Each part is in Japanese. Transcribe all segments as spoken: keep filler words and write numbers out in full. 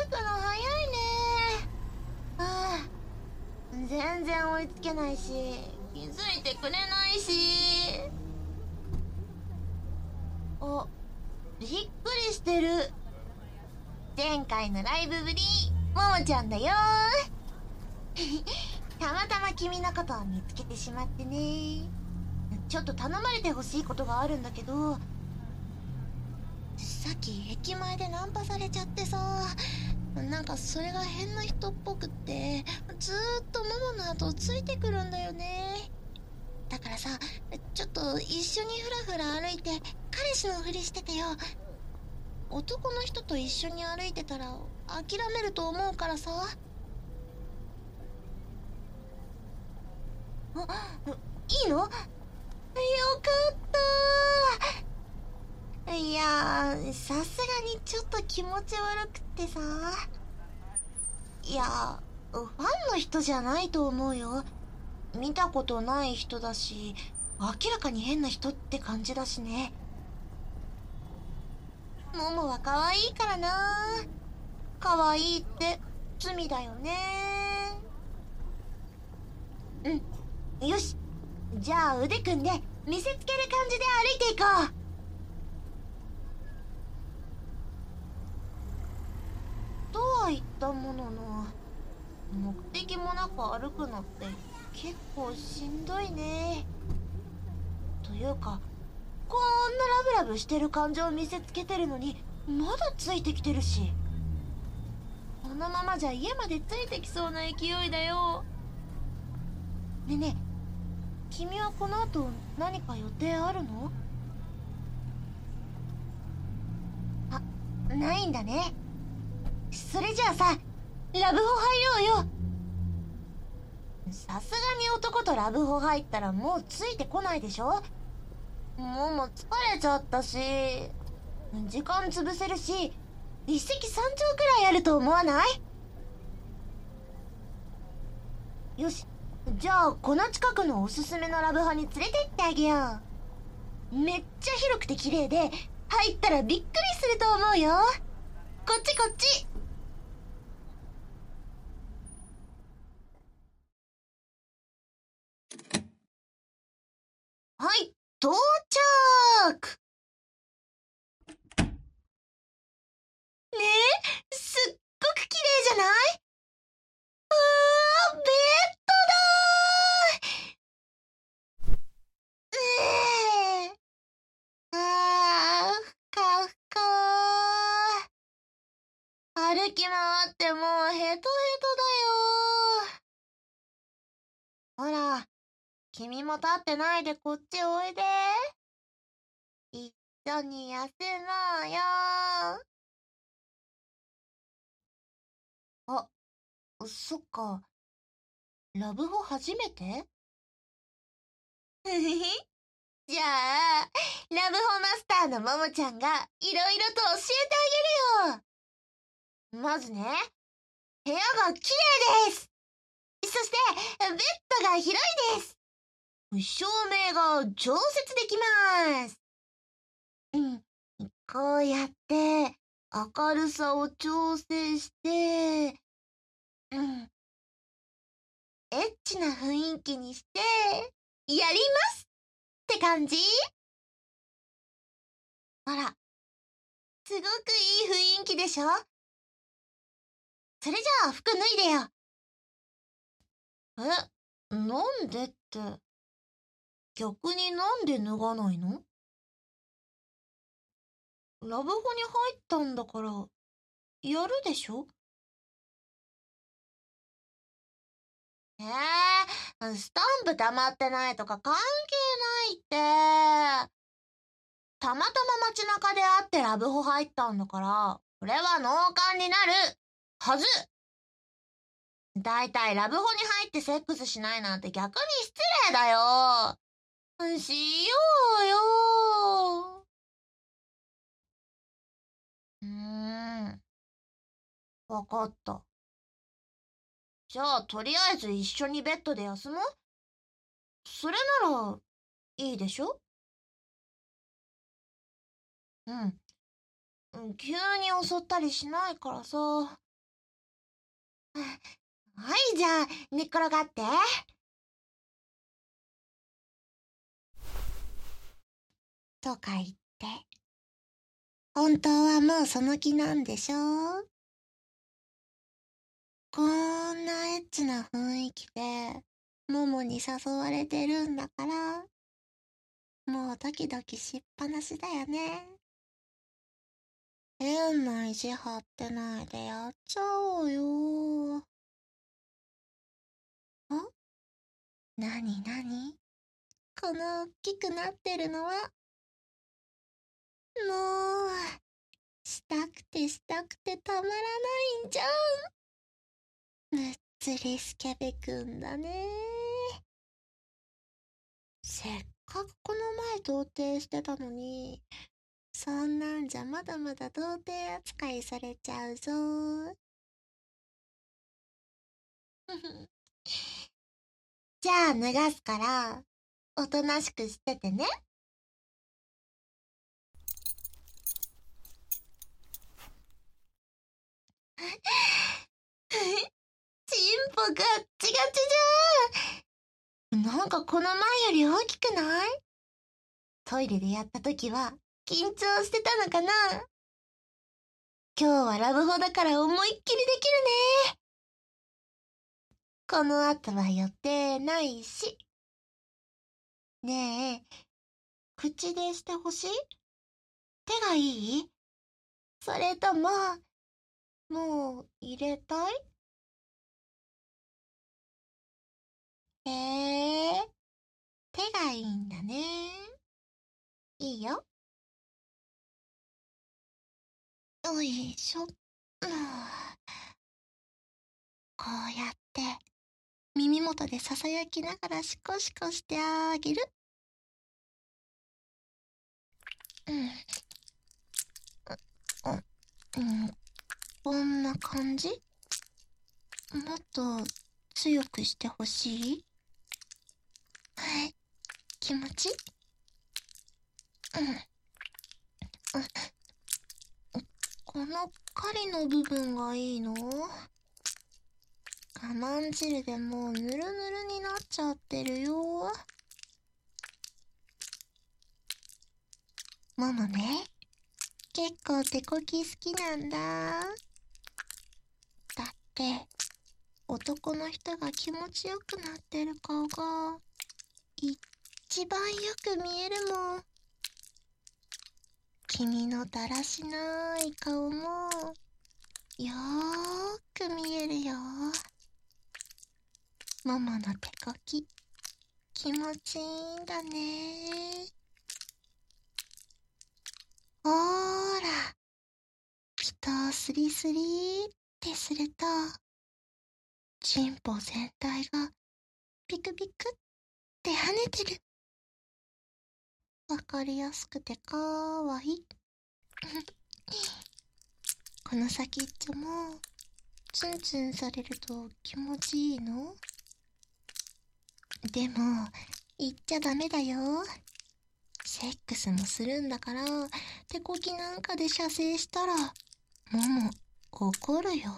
くの早いね。ああ、全然追いつけないし、気づいてくれないし。あ、びっくりしてる。前回のライブぶり、ももちゃんだよ。たまたま君のことを見つけてしまってね。ちょっと頼まれてほしいことがあるんだけど、さっき駅前でナンパされちゃってさ、なんかそれが変な人っぽくって、ずーっとママの後をついてくるんだよね。だからさ、ちょっと一緒にふらふら歩いて彼氏のふりしててよ。男の人と一緒に歩いてたら諦めると思うからさ。あ、いいの？よかったー。いやー、さすがにちょっと気持ち悪くってさ。いや、ファンの人じゃないと思うよ。見たことない人だし、明らかに変な人って感じだしね。モモは可愛いからな。可愛いって罪だよね。うん、よし。じゃあ腕組んで見せつける感じで歩いていこう。とは言ったものの、目的もなく歩くのって結構しんどいね。というか、こんなラブラブしてる感情を見せつけてるのにまだついてきてるし、このままじゃ家までついてきそうな勢いだよ。ねえねえ、君はこの後何か予定あるの？あ、ないんだね。それじゃあさ、ラブホ入ろうよ。さすがに男とラブホ入ったらもうついてこないでしょ。もうもう疲れちゃったし、時間潰せるし、一石三鳥くらいあると思わない？よし、じゃあこの近くのおすすめのラブホに連れてってあげよう。めっちゃ広くて綺麗で、入ったらびっくりすると思うよ。こっちこっち。はい、到着。ねえ、すっごく綺麗じゃない？うわー、ベッドだー。ええ、あー、ふかふかー。歩き回ってもうヘトヘトだよ。ほら、君も立ってないでこっちおいで。一緒に休もうよ。あ、そっか。ラブホ初めて？ふふふ。じゃあ、ラブホマスターのももちゃんがいろいろと教えてあげるよ。まずね、部屋が綺麗です。そして、ベッドが広いです。照明が調節できます。うん。こうやって、明るさを調整して、うん。エッチな雰囲気にして、やりますって感じ？ほら、すごくいい雰囲気でしょ？それじゃあ服脱いでよ。え、なんでって、逆になんで脱がないの？ラブホに入ったんだから、やるでしょ？えー、スタンプ溜まってないとか関係ないって。たまたま街中で会ってラブホ入ったんだから、これは脳幹になるはず。だいたいラブホに入ってセックスしないなんて逆に失礼だよ。しようよ。うーん、わかった。じゃあとりあえず一緒にベッドで休もう。それならいいでしょ？うん。急に襲ったりしないからさ。 はい、じゃあ、寝っ転がって。とか言って。本当はもうその気なんでしょ？こんなエッチな雰囲気で、ももに誘われてるんだから、もうドキドキしっぱなしだよね。変な意地張ってないでやっちゃおうよ。あ、なになに？この大きくなってるのは？もう、したくてしたくてたまらないんじゃん。むっつりスケベくんだね。せっかくこの前童貞してたのに、そんなんじゃまだまだ童貞扱いされちゃうぞ。じゃあ脱がすから、おとなしくしててね。チンポガッチガチじゃん。なんかこの前より大きくない？トイレでやった時は緊張してたのかな？今日はラブホだから思いっきりできるね。この後は予定ないし。ねえ、口でしてほしい？手がいい？それとも、もう入れたい？へえ、手がいいんだね。いいよ。よいしょ。うん、こうやって耳元でささやきながらシコシコしてあげる。うん。う、うん、こんな感じ？もっと強くしてほしい？はい、気持ち？うん。この狩りの部分がいいの？我慢汁でもうぬるぬるになっちゃってるよ。ももね、結構手こき好きなんだ。だって、男の人が気持ちよくなってる顔が、一番よく見えるもん。君のだらしない顔も、よーく見えるよ。ももの手こき、気持ちいいんだね。ほーら、人をスリスリってすると、チンポ全体がピクピクって跳ねてる。わかりやすくてかわいい。この先っちょも、ツンツンされると気持ちいいの？でも、言っちゃダメだよ。セックスもするんだから、手こきなんかで射精したら、もも、怒るよ。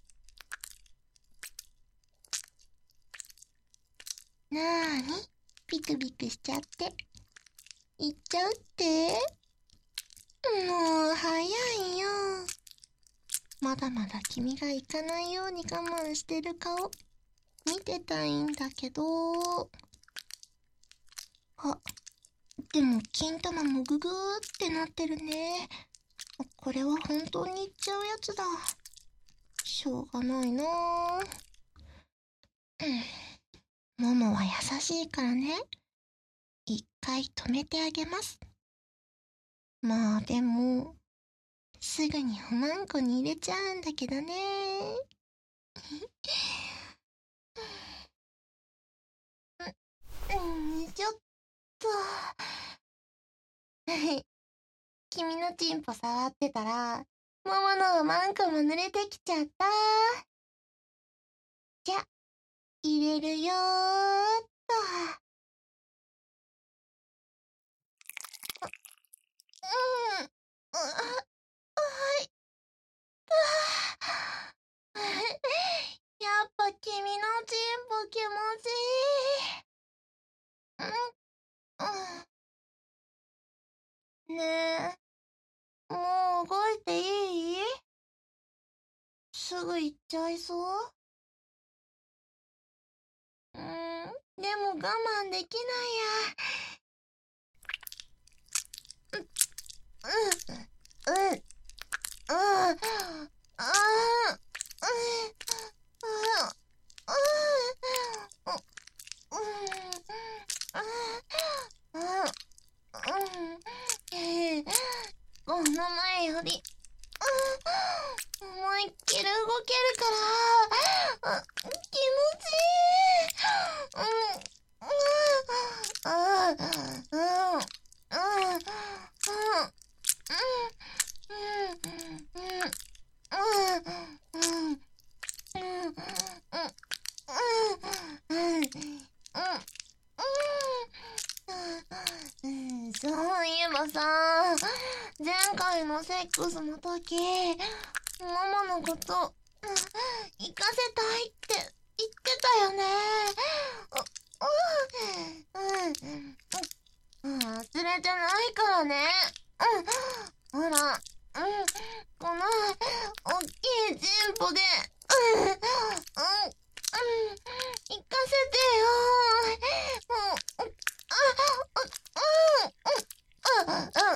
なーに？ピクピクしちゃって。言っちゃうって？もう、早いよ。まだまだ君が行かないように我慢してる顔、見てたいんだけど。あ、でも金玉もググーってなってるね。これは本当にいっちゃうやつだ。しょうがないなぁ。うん。ももは優しいからね。一回止めてあげます。まあでも、すぐにおまんこに入れちゃうんだけどね。うん、ちょっと。君のチンポ触ってたら、もものおまんこも濡れてきちゃった。じゃ、入れるよーっと。うん。あ、はい。 すぐ行っちゃいそう。うーん、でも我慢できないや。うん、うん、うん、ああ、うん、この前より思いっきり動けるから、気持ちいい。うん、うん、うん、うん、うん、うん、そういえばさ、前回のセックスの時、ママのこと、行かせたいって言ってたよね。うん、忘れてないからね。うん、ほら、うん、この、おっきいチンポで、うん、うん、うん、行かせてよ。もう、あ、うん、うん、うん、うん、うん、うん、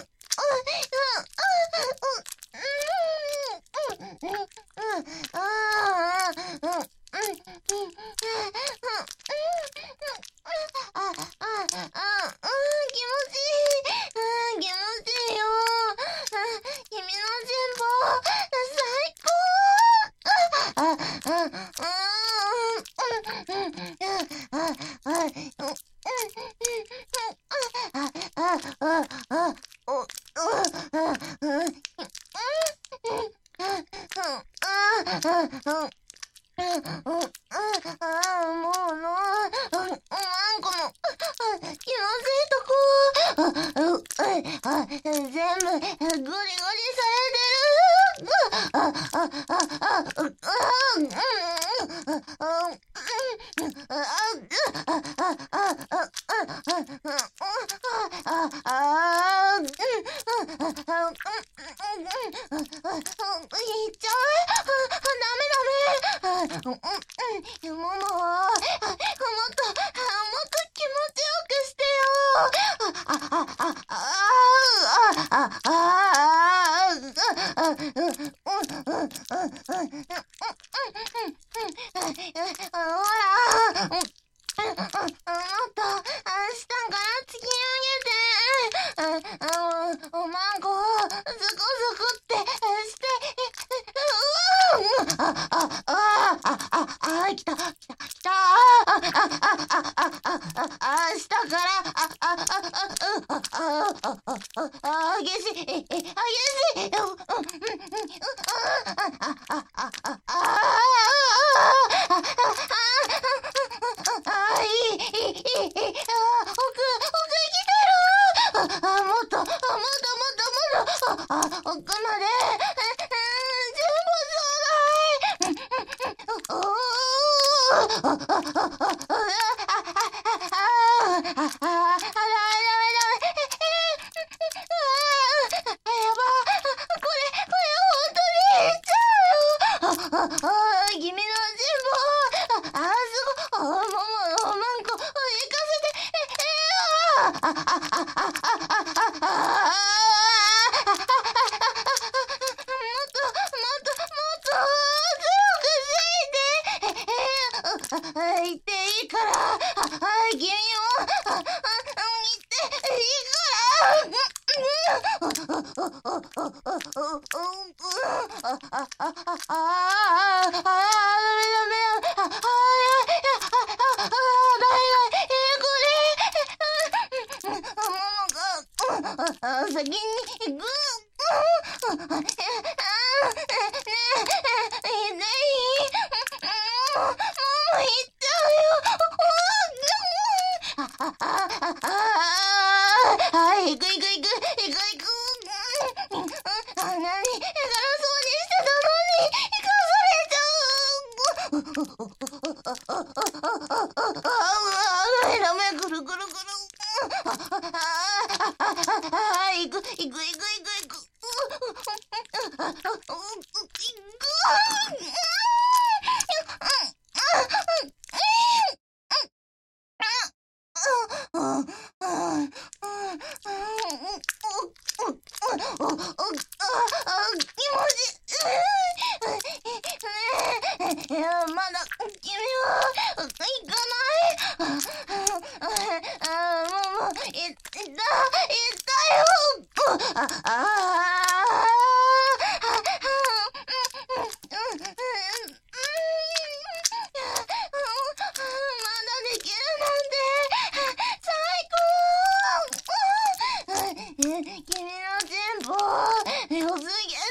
気持ちいい。まだ君は行かない。あ、もう、もう、い、いた、いたよ。あ、あ、君のテンポ良すぎるよ。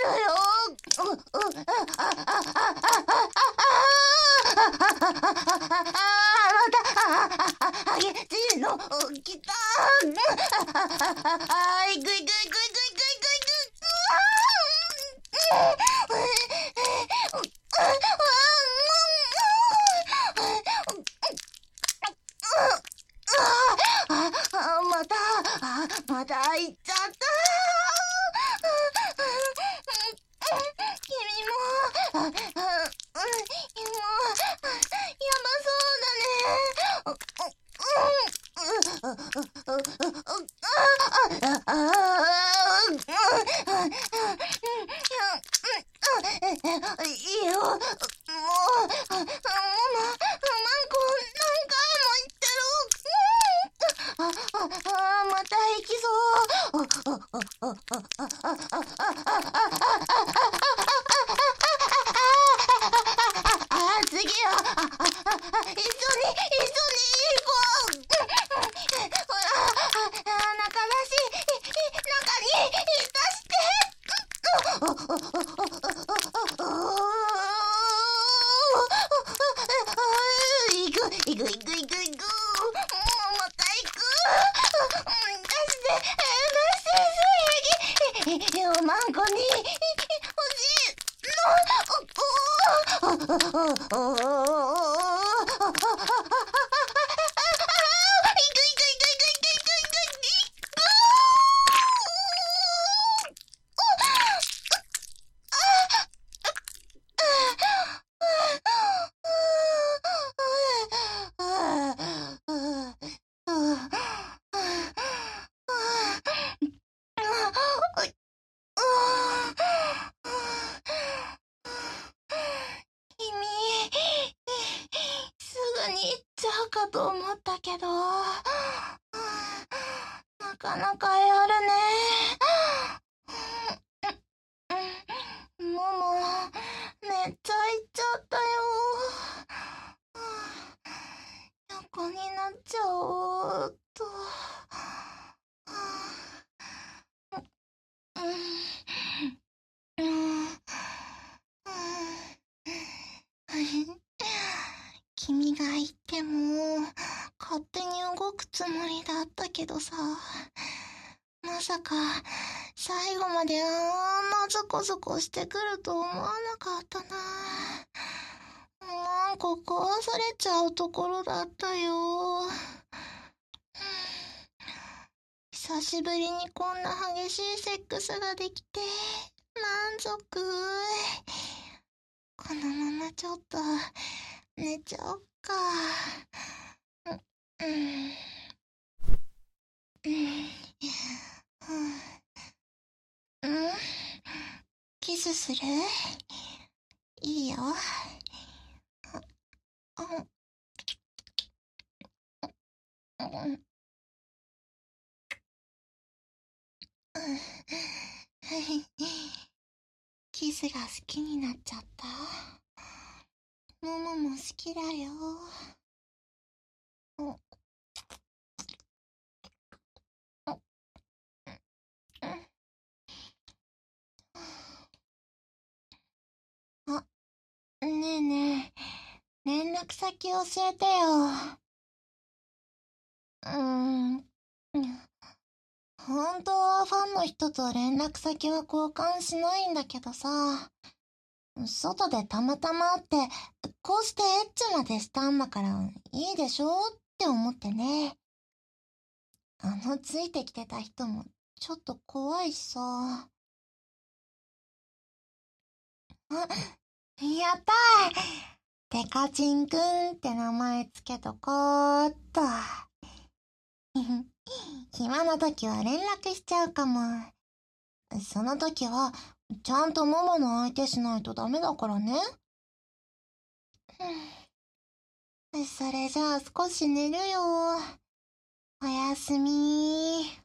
激しいの来た。いくいくいくいくいくいくいく。また、また行っちゃった。君も、あ、あ、うん、もう、やばそうだね。いいよ。もう、もう、マンコ、何回も言ってる。あ、あ、また行きそう。あ、次は、一緒に、一緒に行こう。ほら、中だし、中に出して。行く、行く、行く、行く、行く。また行く。出して、出して、水泳着。マンコに欲しいかと思ったけど、なかなかやるね。もも、めっちゃいっちゃったよ。横になっちゃおうっと。君が言っても勝手に動くつもりだったけどさ、まさか最後まであんなゾコゾコしてくると思わなかったな。なんか壊されちゃうところだったよ。久しぶりにこんな激しいセックスができて満足。このままちょっと寝ちゃおっか。うん。うん。うん。キスする？いいよ。うん。キスが好きになっちゃった。ももも好きだよ。あ、ねえねえ、連絡先教えてよ。うーん。本当はファンの人と連絡先は交換しないんだけどさ、外でたまたま会って、こうしてエッチまでしたんだからいいでしょって思ってね。あのついてきてた人もちょっと怖いしさ。あ、やったー。デカチンくんって名前つけとこーっと。暇な時は連絡しちゃうかも。 その時は、ちゃんとママの相手しないとダメだからね。それじゃあ少し寝るよ。おやすみ。